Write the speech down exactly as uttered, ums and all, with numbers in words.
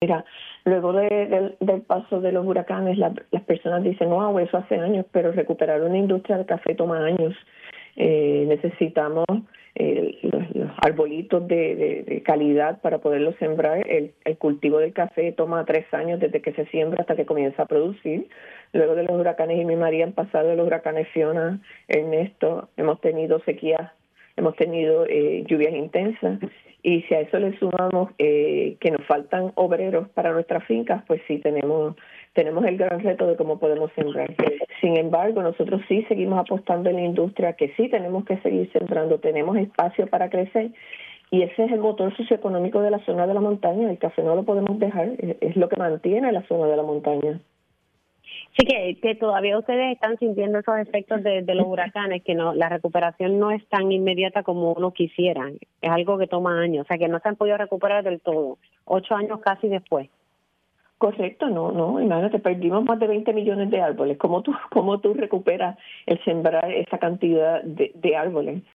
Mira, luego de, del, del paso de los huracanes, la, las personas dicen, wow, eso hace años, pero recuperar una industria del café toma años. Eh, necesitamos eh, los, los arbolitos de, de, de calidad para poderlos sembrar. El, el cultivo del café toma tres años desde que se siembra hasta que comienza a producir. Luego de los huracanes Irma y María han pasado los huracanes Fiona, Ernesto, hemos tenido sequías, hemos tenido eh, lluvias intensas. Y si a eso le sumamos eh, que nos faltan obreros para nuestras fincas, pues sí tenemos tenemos el gran reto de cómo podemos sembrar. Sin embargo, nosotros sí seguimos apostando en la industria, que sí tenemos que seguir sembrando, tenemos espacio para crecer, y ese es el motor socioeconómico de la zona de la montaña. El café no lo podemos dejar, es lo que mantiene la zona de la montaña. Sí, que, que todavía ustedes están sintiendo esos efectos de, de los huracanes, que no, la recuperación no es tan inmediata como uno quisiera, es algo que toma años, o sea que no se han podido recuperar del todo, ocho años casi después. Correcto, no, no, imagínate, perdimos más de veinte millones de árboles. ¿Cómo tú, cómo tú recuperas el sembrar esa cantidad de, de árboles?